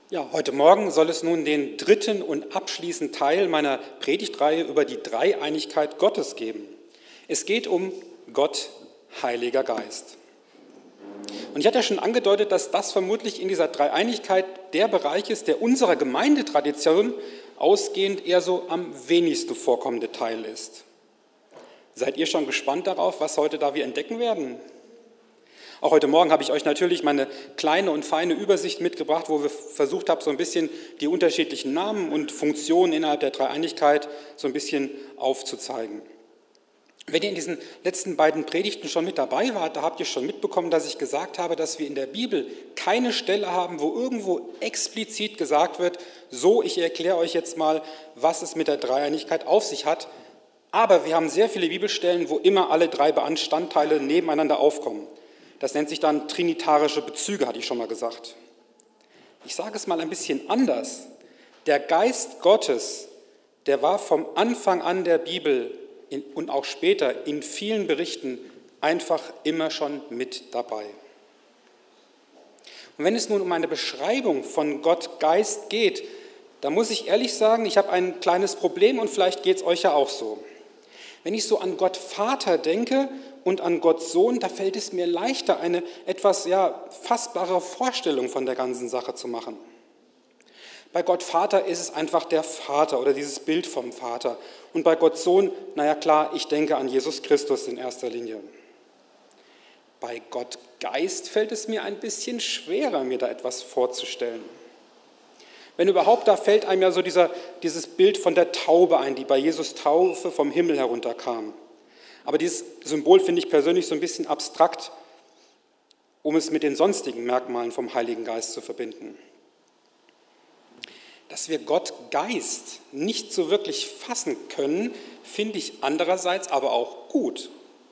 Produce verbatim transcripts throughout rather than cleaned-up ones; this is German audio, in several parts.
Ja, heute Morgen soll es nun den dritten und abschließenden Teil meiner Predigtreihe über die Dreieinigkeit Gottes geben. Es geht um Gott, Heiliger Geist. Und ich hatte ja schon angedeutet, dass das vermutlich in dieser Dreieinigkeit der Bereich ist, der unserer Gemeindetradition ausgehend eher so am wenigsten vorkommende Teil ist. Seid ihr schon gespannt darauf, was heute da wir entdecken werden? Auch heute Morgen habe ich euch natürlich meine kleine und feine Übersicht mitgebracht, wo wir versucht haben, so ein bisschen die unterschiedlichen Namen und Funktionen innerhalb der Dreieinigkeit so ein bisschen aufzuzeigen. Wenn ihr in diesen letzten beiden Predigten schon mit dabei wart, da habt ihr schon mitbekommen, dass ich gesagt habe, dass wir in der Bibel keine Stelle haben, wo irgendwo explizit gesagt wird, so, ich erkläre euch jetzt mal, was es mit der Dreieinigkeit auf sich hat. Aber wir haben sehr viele Bibelstellen, wo immer alle drei Bestandteile nebeneinander aufkommen. Das nennt sich dann trinitarische Bezüge, hatte ich schon mal gesagt. Ich sage es mal ein bisschen anders. Der Geist Gottes, der war vom Anfang an der Bibel in, und auch später in vielen Berichten einfach immer schon mit dabei. Und wenn es nun um eine Beschreibung von Gott Geist geht, da muss ich ehrlich sagen, ich habe ein kleines Problem und vielleicht geht es euch ja auch so. Wenn ich so an Gott Vater denke und an Gott Sohn, da fällt es mir leichter, eine etwas ja, fassbare Vorstellung von der ganzen Sache zu machen. Bei Gott Vater ist es einfach der Vater oder dieses Bild vom Vater. Und bei Gott Sohn, naja klar, ich denke an Jesus Christus in erster Linie. Bei Gott Geist fällt es mir ein bisschen schwerer, mir da etwas vorzustellen. Wenn überhaupt, da fällt einem ja so dieser, dieses Bild von der Taube ein, die bei Jesus Taufe vom Himmel herunterkam. Aber dieses Symbol finde ich persönlich so ein bisschen abstrakt, um es mit den sonstigen Merkmalen vom Heiligen Geist zu verbinden. Dass wir Gott Geist nicht so wirklich fassen können, finde ich andererseits aber auch gut.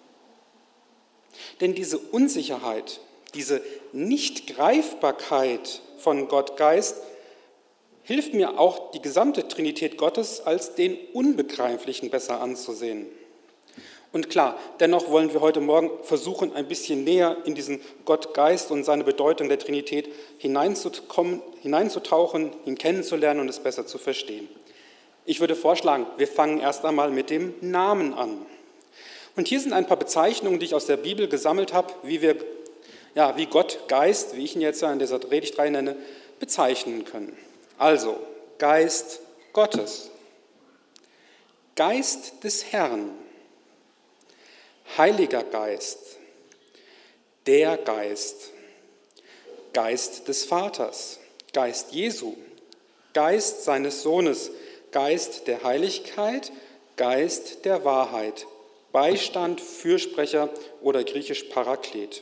Denn diese Unsicherheit, diese Nichtgreifbarkeit von Gott Geist hilft mir auch, die gesamte Trinität Gottes als den Unbegreiflichen besser anzusehen. Und klar, dennoch wollen wir heute Morgen versuchen, ein bisschen näher in diesen Gott Geist und seine Bedeutung der Trinität hineinzukommen, hineinzutauchen, ihn kennenzulernen und es besser zu verstehen. Ich würde vorschlagen, wir fangen erst einmal mit dem Namen an. Und hier sind ein paar Bezeichnungen, die ich aus der Bibel gesammelt habe, wie wir, ja, wie Gott Geist, wie ich ihn jetzt in dieser Predigtreihe nenne, bezeichnen können. Also, Geist Gottes, Geist des Herrn, Heiliger Geist, der Geist, Geist des Vaters, Geist Jesu, Geist seines Sohnes, Geist der Heiligkeit, Geist der Wahrheit, Beistand, Fürsprecher oder griechisch Paraklet.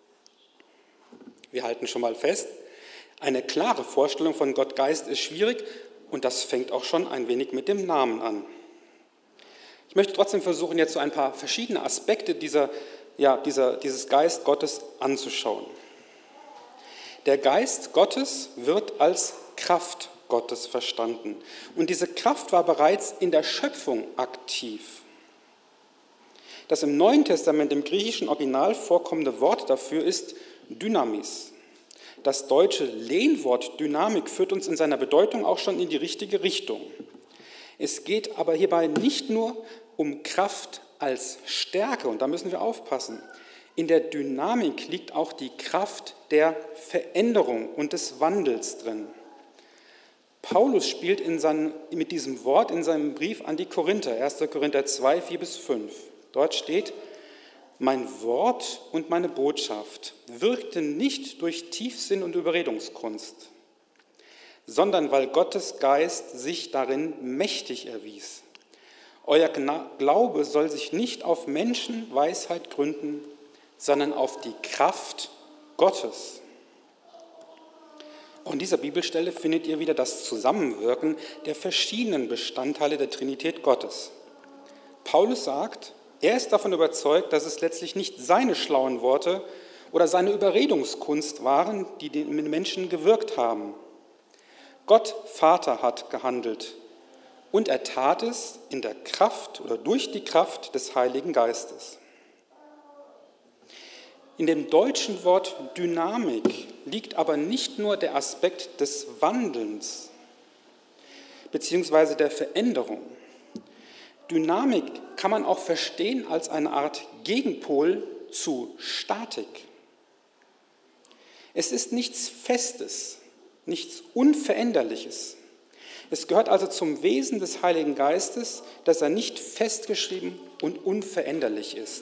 Wir halten schon mal fest, eine klare Vorstellung von Gott Geist ist schwierig und das fängt auch schon ein wenig mit dem Namen an. Ich möchte trotzdem versuchen, jetzt so ein paar verschiedene Aspekte dieser, ja, dieser, dieses Geist Gottes anzuschauen. Der Geist Gottes wird als Kraft Gottes verstanden und diese Kraft war bereits in der Schöpfung aktiv. Das im Neuen Testament im griechischen Original vorkommende Wort dafür ist Dynamis. Das deutsche Lehnwort Dynamik führt uns in seiner Bedeutung auch schon in die richtige Richtung. Es geht aber hierbei nicht nur um Kraft als Stärke, und da müssen wir aufpassen. In der Dynamik liegt auch die Kraft der Veränderung und des Wandels drin. Paulus spielt in seinen, mit diesem Wort in seinem Brief an die Korinther, erster Korinther zwei, vier bis fünf. Dort steht: Mein Wort und meine Botschaft wirkten nicht durch Tiefsinn und Überredungskunst, sondern weil Gottes Geist sich darin mächtig erwies. Euer Glaube soll sich nicht auf Menschenweisheit gründen, sondern auf die Kraft Gottes. Auch in dieser Bibelstelle findet ihr wieder das Zusammenwirken der verschiedenen Bestandteile der Trinität Gottes. Paulus sagt, er ist davon überzeugt, dass es letztlich nicht seine schlauen Worte oder seine Überredungskunst waren, die den Menschen gewirkt haben. Gott, Vater, hat gehandelt und er tat es in der Kraft oder durch die Kraft des Heiligen Geistes. In dem deutschen Wort Dynamik liegt aber nicht nur der Aspekt des Wandelns bzw. der Veränderung. Dynamik kann man auch verstehen als eine Art Gegenpol zu Statik. Es ist nichts Festes, nichts Unveränderliches. Es gehört also zum Wesen des Heiligen Geistes, dass er nicht festgeschrieben und unveränderlich ist.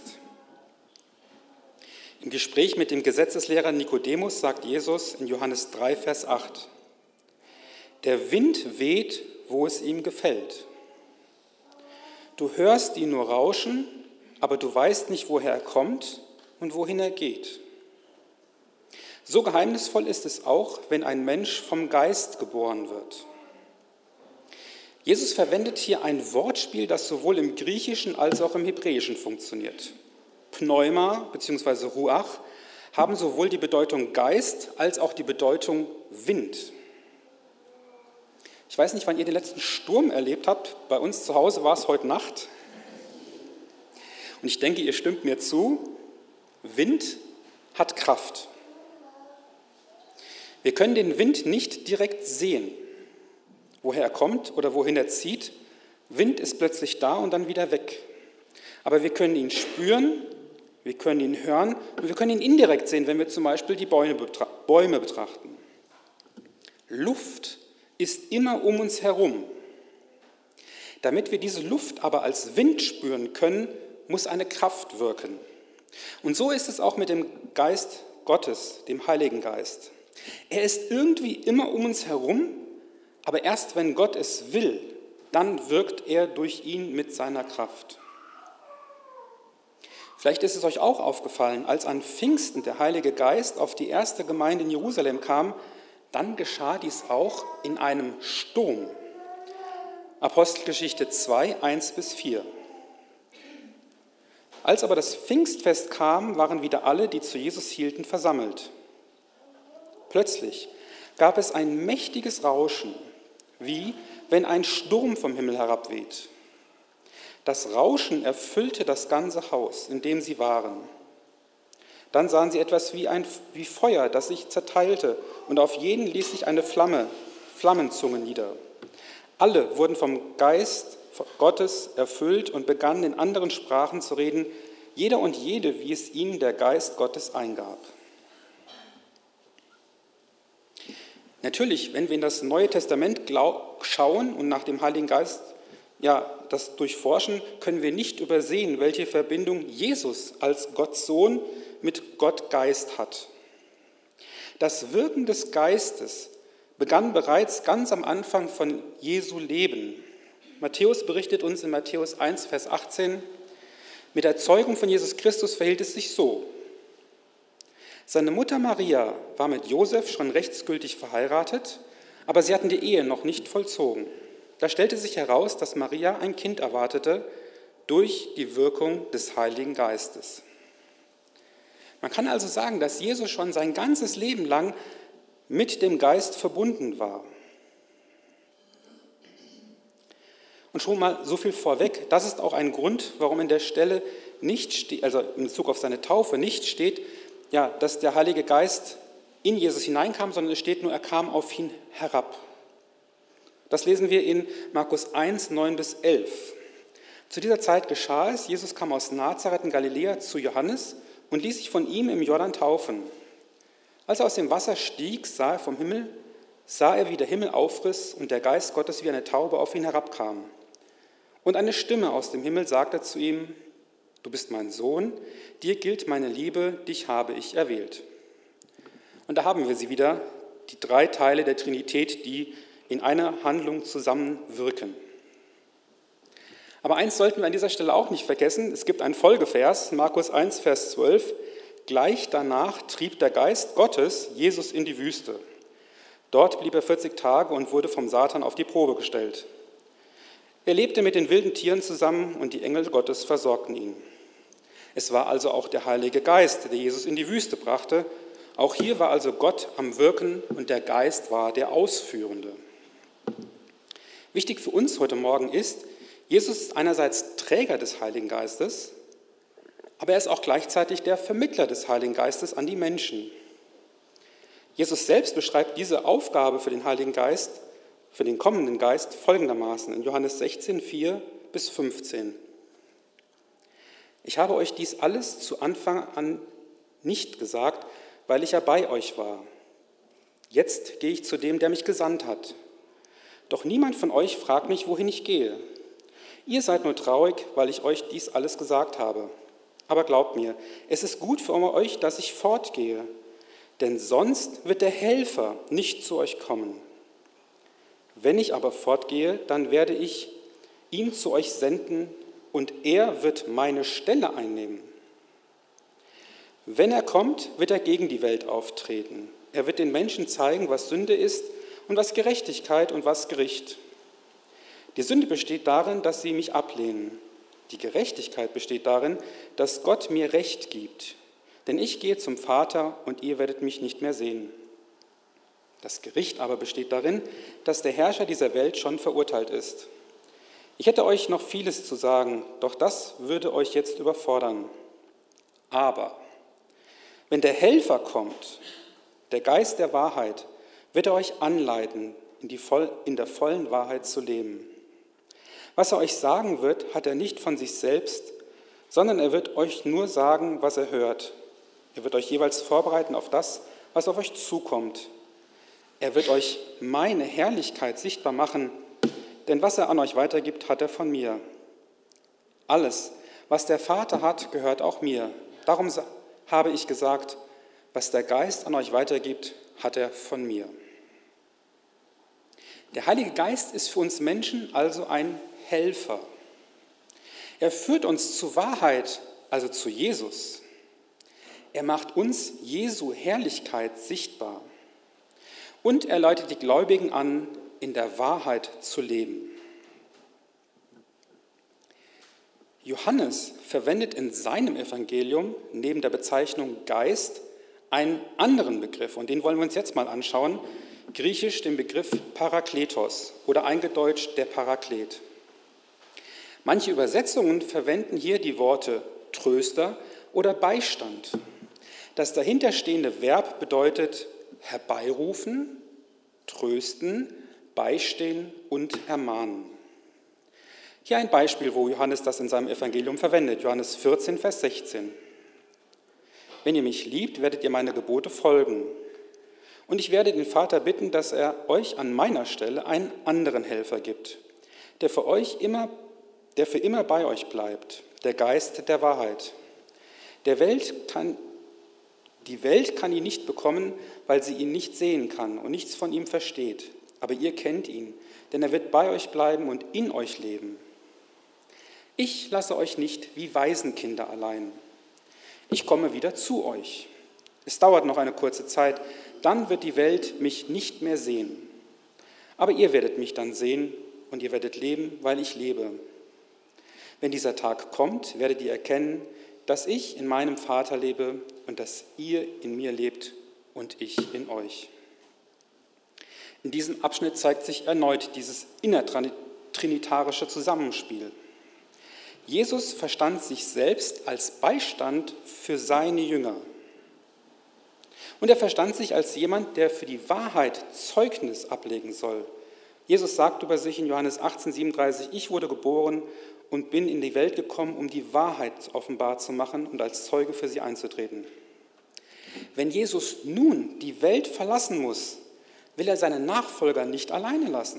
Im Gespräch mit dem Gesetzeslehrer Nikodemus sagt Jesus in Johannes drei, Vers acht, der Wind weht, wo es ihm gefällt. Du hörst ihn nur rauschen, aber du weißt nicht, woher er kommt und wohin er geht. So geheimnisvoll ist es auch, wenn ein Mensch vom Geist geboren wird. Jesus verwendet hier ein Wortspiel, das sowohl im Griechischen als auch im Hebräischen funktioniert. Pneuma bzw. Ruach haben sowohl die Bedeutung Geist als auch die Bedeutung Wind. Ich weiß nicht, wann ihr den letzten Sturm erlebt habt. Bei uns zu Hause war es heute Nacht. Und ich denke, ihr stimmt mir zu, Wind hat Kraft. Wir können den Wind nicht direkt sehen, woher er kommt oder wohin er zieht. Wind ist plötzlich da und dann wieder weg. Aber wir können ihn spüren, wir können ihn hören und wir können ihn indirekt sehen, wenn wir zum Beispiel die Bäume betrachten. Luft ist immer um uns herum. Damit wir diese Luft aber als Wind spüren können, muss eine Kraft wirken. Und so ist es auch mit dem Geist Gottes, dem Heiligen Geist. Er ist irgendwie immer um uns herum, aber erst wenn Gott es will, dann wirkt er durch ihn mit seiner Kraft. Vielleicht ist es euch auch aufgefallen, als an Pfingsten der Heilige Geist auf die erste Gemeinde in Jerusalem kam, dann geschah dies auch in einem Sturm. Apostelgeschichte zwei, eins bis vier. Als aber das Pfingstfest kam, waren wieder alle, die zu Jesus hielten, versammelt. Plötzlich gab es ein mächtiges Rauschen, wie wenn ein Sturm vom Himmel herabweht. Das Rauschen erfüllte das ganze Haus, in dem sie waren. Dann sahen sie etwas wie, ein, wie Feuer, das sich zerteilte, und auf jeden ließ sich eine Flamme, Flammenzunge nieder. Alle wurden vom Geist Gottes erfüllt und begannen in anderen Sprachen zu reden, jeder und jede, wie es ihnen der Geist Gottes eingab. Natürlich, wenn wir in das Neue Testament glaub, schauen und nach dem Heiligen Geist ja, das durchforschen, können wir nicht übersehen, welche Verbindung Jesus als Gottes Sohn mit Gott Geist hat. Das Wirken des Geistes begann bereits ganz am Anfang von Jesu Leben. Matthäus berichtet uns in Matthäus eins, Vers achtzehn, mit der Zeugung von Jesus Christus verhielt es sich so. Seine Mutter Maria war mit Josef schon rechtsgültig verheiratet, aber sie hatten die Ehe noch nicht vollzogen. Da stellte sich heraus, dass Maria ein Kind erwartete durch die Wirkung des Heiligen Geistes. Man kann also sagen, dass Jesus schon sein ganzes Leben lang mit dem Geist verbunden war. Und schon mal so viel vorweg, das ist auch ein Grund, warum in der Stelle nicht steht, also in Bezug auf seine Taufe nicht steht, ja, dass der Heilige Geist in Jesus hineinkam, sondern es steht nur, er kam auf ihn herab. Das lesen wir in Markus eins, neun bis elf. Zu dieser Zeit geschah es, Jesus kam aus Nazareth in Galiläa zu Johannes und ließ sich von ihm im Jordan taufen. Als er aus dem Wasser stieg, sah er vom Himmel, sah er, wie der Himmel aufriss und der Geist Gottes wie eine Taube auf ihn herabkam. Und eine Stimme aus dem Himmel sagte zu ihm, du bist mein Sohn, dir gilt meine Liebe, dich habe ich erwählt. Und da haben wir sie wieder, die drei Teile der Trinität, die in einer Handlung zusammenwirken. Aber eins sollten wir an dieser Stelle auch nicht vergessen, es gibt einen Folgevers, Markus eins, Vers zwölf, gleich danach trieb der Geist Gottes Jesus in die Wüste. Dort blieb er vierzig Tage und wurde vom Satan auf die Probe gestellt. Er lebte mit den wilden Tieren zusammen und die Engel Gottes versorgten ihn. Es war also auch der Heilige Geist, der Jesus in die Wüste brachte. Auch hier war also Gott am Wirken und der Geist war der Ausführende. Wichtig für uns heute Morgen ist, Jesus ist einerseits Träger des Heiligen Geistes, aber er ist auch gleichzeitig der Vermittler des Heiligen Geistes an die Menschen. Jesus selbst beschreibt diese Aufgabe für den Heiligen Geist, für den kommenden Geist folgendermaßen in Johannes sechzehn, vier bis fünfzehn. Ich habe euch dies alles zu Anfang an nicht gesagt, weil ich ja bei euch war. Jetzt gehe ich zu dem, der mich gesandt hat. Doch niemand von euch fragt mich, wohin ich gehe. Ihr seid nur traurig, weil ich euch dies alles gesagt habe. Aber glaubt mir, es ist gut für euch, dass ich fortgehe, denn sonst wird der Helfer nicht zu euch kommen. Wenn ich aber fortgehe, dann werde ich ihn zu euch senden und er wird meine Stelle einnehmen. Wenn er kommt, wird er gegen die Welt auftreten. Er wird den Menschen zeigen, was Sünde ist und was Gerechtigkeit und was Gericht. Die Sünde besteht darin, dass sie mich ablehnen. Die Gerechtigkeit besteht darin, dass Gott mir Recht gibt. Denn ich gehe zum Vater und ihr werdet mich nicht mehr sehen. Das Gericht aber besteht darin, dass der Herrscher dieser Welt schon verurteilt ist. Ich hätte euch noch vieles zu sagen, doch das würde euch jetzt überfordern. Aber wenn der Helfer kommt, der Geist der Wahrheit, wird er euch anleiten, in, die voll, in der vollen Wahrheit zu leben. Was er euch sagen wird, hat er nicht von sich selbst, sondern er wird euch nur sagen, was er hört. Er wird euch jeweils vorbereiten auf das, was auf euch zukommt. Er wird euch meine Herrlichkeit sichtbar machen, denn was er an euch weitergibt, hat er von mir. Alles, was der Vater hat, gehört auch mir. Darum habe ich gesagt, was der Geist an euch weitergibt, hat er von mir. Der Heilige Geist ist für uns Menschen also ein Helfer. Er führt uns zur Wahrheit, also zu Jesus. Er macht uns Jesu Herrlichkeit sichtbar. Und er leitet die Gläubigen an, in der Wahrheit zu leben. Johannes verwendet in seinem Evangelium neben der Bezeichnung Geist einen anderen Begriff, und den wollen wir uns jetzt mal anschauen, griechisch den Begriff Parakletos oder eingedeutscht der Paraklet. Manche Übersetzungen verwenden hier die Worte Tröster oder Beistand. Das dahinterstehende Verb bedeutet herbeirufen, trösten, beistehen und ermahnen. Hier ein Beispiel, wo Johannes das in seinem Evangelium verwendet, Johannes vierzehn, Vers sechzehn. Wenn ihr mich liebt, werdet ihr meine Gebote folgen. Und ich werde den Vater bitten, dass er euch an meiner Stelle einen anderen Helfer gibt, der für euch immer, der für immer bei euch bleibt, der Geist der Wahrheit. Der Welt kann, die Welt kann ihn nicht bekommen, weil sie ihn nicht sehen kann und nichts von ihm versteht. Aber ihr kennt ihn, denn er wird bei euch bleiben und in euch leben. Ich lasse euch nicht wie Waisenkinder allein. Ich komme wieder zu euch. Es dauert noch eine kurze Zeit, dann wird die Welt mich nicht mehr sehen. Aber ihr werdet mich dann sehen und ihr werdet leben, weil ich lebe. Wenn dieser Tag kommt, werdet ihr erkennen, dass ich in meinem Vater lebe und dass ihr in mir lebt und ich in euch. In diesem Abschnitt zeigt sich erneut dieses innertrinitarische Zusammenspiel. Jesus verstand sich selbst als Beistand für seine Jünger. Und er verstand sich als jemand, der für die Wahrheit Zeugnis ablegen soll. Jesus sagt über sich in Johannes achtzehn, siebenunddreißig, ich wurde geboren und bin in die Welt gekommen, um die Wahrheit offenbar zu machen und als Zeuge für sie einzutreten. Wenn Jesus nun die Welt verlassen muss, will er seine Nachfolger nicht alleine lassen.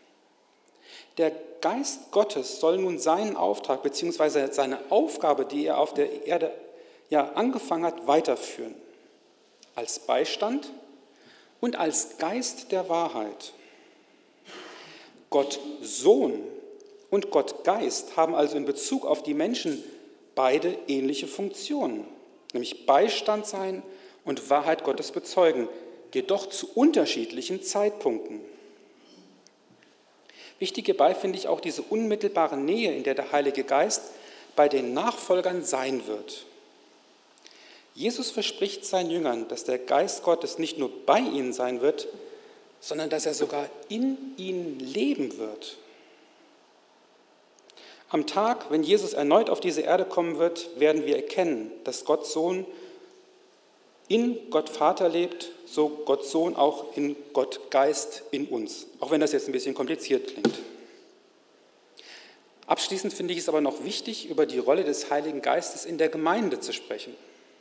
Der Geist Gottes soll nun seinen Auftrag bzw. seine Aufgabe, die er auf der Erde ja angefangen hat, weiterführen. Als Beistand und als Geist der Wahrheit. Gott Sohn und Gott Geist haben also in Bezug auf die Menschen beide ähnliche Funktionen, nämlich Beistand sein und Wahrheit Gottes bezeugen, jedoch zu unterschiedlichen Zeitpunkten. Wichtig hierbei finde ich auch diese unmittelbare Nähe, in der der Heilige Geist bei den Nachfolgern sein wird. Jesus verspricht seinen Jüngern, dass der Geist Gottes nicht nur bei ihnen sein wird, sondern dass er sogar in ihnen leben wird. Am Tag, wenn Jesus erneut auf diese Erde kommen wird, werden wir erkennen, dass Gott Sohn in Gott Vater lebt, so Gott Sohn auch in Gott Geist in uns. Auch wenn das jetzt ein bisschen kompliziert klingt. Abschließend finde ich es aber noch wichtig, über die Rolle des Heiligen Geistes in der Gemeinde zu sprechen.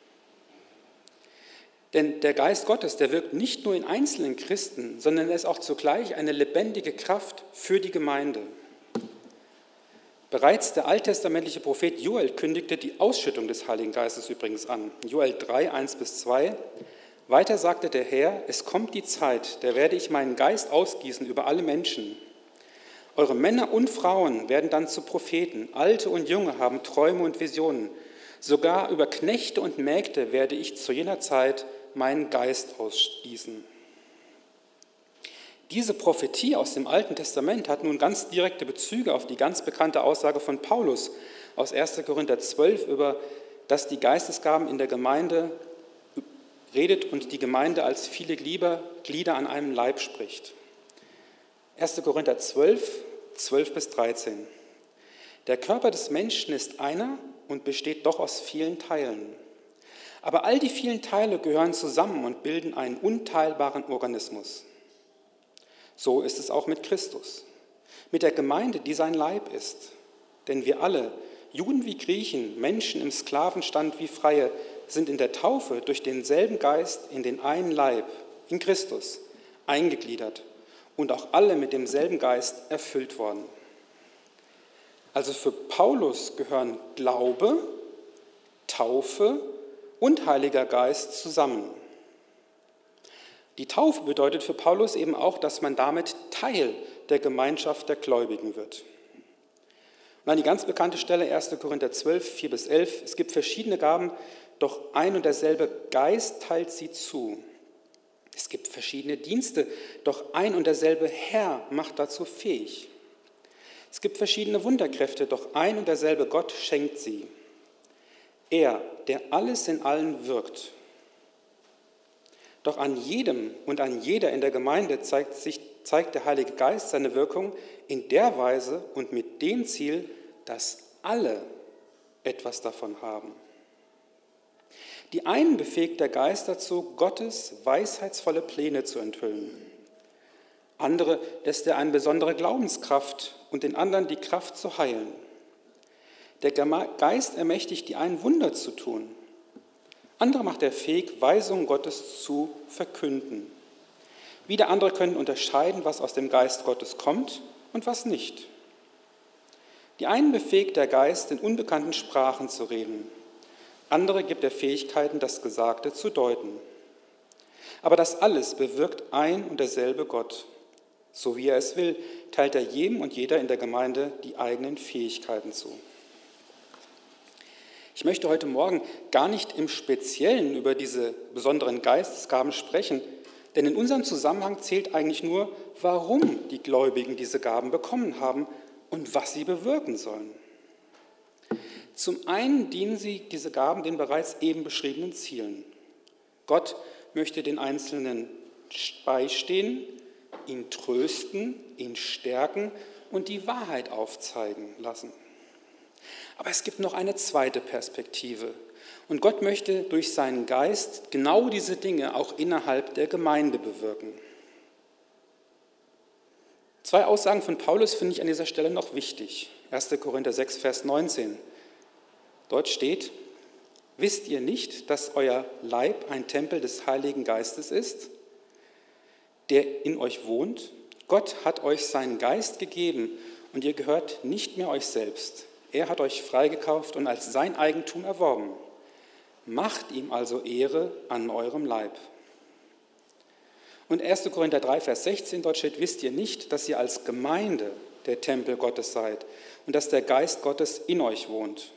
Denn der Geist Gottes, der wirkt nicht nur in einzelnen Christen, sondern er ist auch zugleich eine lebendige Kraft für die Gemeinde. Bereits der alttestamentliche Prophet Joel kündigte die Ausschüttung des Heiligen Geistes übrigens an. Joel drei, eins bis zwei. Weiter sagte der Herr, es kommt die Zeit, da werde ich meinen Geist ausgießen über alle Menschen. Eure Männer und Frauen werden dann zu Propheten, Alte und Junge haben Träume und Visionen. Sogar über Knechte und Mägde werde ich zu jener Zeit meinen Geist ausgießen. Diese Prophetie aus dem Alten Testament hat nun ganz direkte Bezüge auf die ganz bekannte Aussage von Paulus aus erster Korinther zwölf, über dass die Geistesgaben in der Gemeinde redet und die Gemeinde als viele Glieder an einem Leib spricht. erster Korinther zwölf, zwölf bis dreizehn. Der Körper des Menschen ist einer und besteht doch aus vielen Teilen. Aber all die vielen Teile gehören zusammen und bilden einen unteilbaren Organismus. So ist es auch mit Christus, mit der Gemeinde, die sein Leib ist. Denn wir alle, Juden wie Griechen, Menschen im Sklavenstand wie Freie, sind in der Taufe durch denselben Geist in den einen Leib, in Christus, eingegliedert und auch alle mit demselben Geist erfüllt worden. Also für Paulus gehören Glaube, Taufe und Heiliger Geist zusammen. Die Taufe bedeutet für Paulus eben auch, dass man damit Teil der Gemeinschaft der Gläubigen wird. Und an die ganz bekannte Stelle erster Korinther zwölf, vier bis elf, es gibt verschiedene Gaben, doch ein und derselbe Geist teilt sie zu. Es gibt verschiedene Dienste, doch ein und derselbe Herr macht dazu fähig. Es gibt verschiedene Wunderkräfte, doch ein und derselbe Gott schenkt sie. Er, der alles in allen wirkt. Doch an jedem und an jeder in der Gemeinde zeigt, sich, zeigt der Heilige Geist seine Wirkung in der Weise und mit dem Ziel, dass alle etwas davon haben. Die einen befähigt der Geist dazu, Gottes weisheitsvolle Pläne zu enthüllen. Andere lässt er eine besondere Glaubenskraft und den anderen die Kraft zu heilen. Der Geist ermächtigt die einen, Wunder zu tun. Andere macht er fähig, Weisungen Gottes zu verkünden. Wieder andere können unterscheiden, was aus dem Geist Gottes kommt und was nicht. Die einen befähigt der Geist, in unbekannten Sprachen zu reden. Andere gibt er Fähigkeiten, das Gesagte zu deuten. Aber das alles bewirkt ein und derselbe Gott. So wie er es will, teilt er jedem und jeder in der Gemeinde die eigenen Fähigkeiten zu. Ich möchte heute Morgen gar nicht im Speziellen über diese besonderen Geistesgaben sprechen, denn in unserem Zusammenhang zählt eigentlich nur, warum die Gläubigen diese Gaben bekommen haben und was sie bewirken sollen. Zum einen dienen sie, diese Gaben, den bereits eben beschriebenen Zielen. Gott möchte den Einzelnen beistehen, ihn trösten, ihn stärken und die Wahrheit aufzeigen lassen. Aber es gibt noch eine zweite Perspektive. Und Gott möchte durch seinen Geist genau diese Dinge auch innerhalb der Gemeinde bewirken. Zwei Aussagen von Paulus finde ich an dieser Stelle noch wichtig. erster Korinther sechs, Vers neunzehn. Dort steht, wisst ihr nicht, dass euer Leib ein Tempel des Heiligen Geistes ist, der in euch wohnt? Gott hat euch seinen Geist gegeben und ihr gehört nicht mehr euch selbst. Er hat euch freigekauft und als sein Eigentum erworben. Macht ihm also Ehre an eurem Leib. Und erster Korinther drei, Vers sechzehn, dort steht, wisst ihr nicht, dass ihr als Gemeinde der Tempel Gottes seid und dass der Geist Gottes in euch wohnt.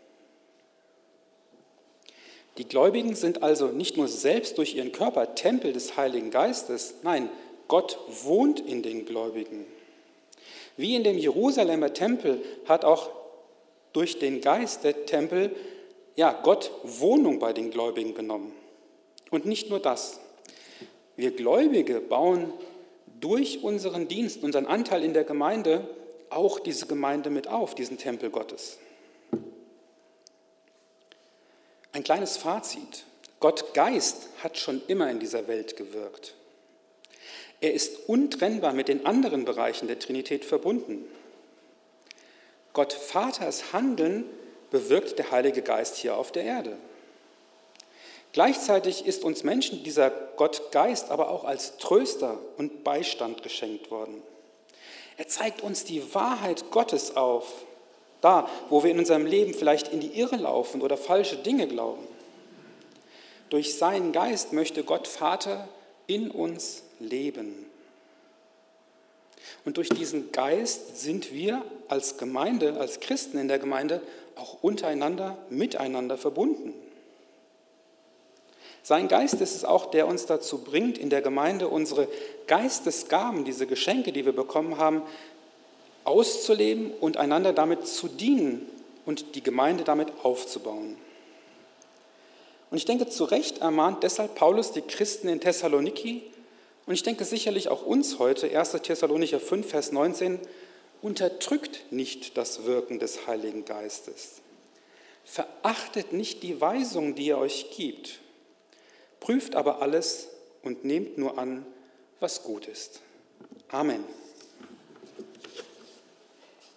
Die Gläubigen sind also nicht nur selbst durch ihren Körper Tempel des Heiligen Geistes, nein, Gott wohnt in den Gläubigen. Wie in dem Jerusalemer Tempel hat auch durch den Geist der Tempel, ja, Gott Wohnung bei den Gläubigen genommen. Und nicht nur das. Wir Gläubige bauen durch unseren Dienst, unseren Anteil in der Gemeinde, auch diese Gemeinde mit auf, diesen Tempel Gottes. Ein kleines Fazit. Gott Geist hat schon immer in dieser Welt gewirkt. Er ist untrennbar mit den anderen Bereichen der Trinität verbunden. Gott Vaters Handeln bewirkt der Heilige Geist hier auf der Erde. Gleichzeitig ist uns Menschen dieser Gott Geist aber auch als Tröster und Beistand geschenkt worden. Er zeigt uns die Wahrheit Gottes auf, da, wo wir in unserem Leben vielleicht in die Irre laufen oder falsche Dinge glauben. Durch seinen Geist möchte Gott Vater in uns leben. Und durch diesen Geist sind wir als Gemeinde, als Christen in der Gemeinde auch untereinander, miteinander verbunden. Sein Geist ist es auch, der uns dazu bringt, in der Gemeinde unsere Geistesgaben, diese Geschenke, die wir bekommen haben, auszuleben und einander damit zu dienen und die Gemeinde damit aufzubauen. Und ich denke, zu Recht ermahnt deshalb Paulus die Christen in Thessaloniki und ich denke sicherlich auch uns heute, erster Thessalonicher fünf, Vers neunzehn, unterdrückt nicht das Wirken des Heiligen Geistes. Verachtet nicht die Weisung, die er euch gibt. Prüft aber alles und nehmt nur an, was gut ist. Amen.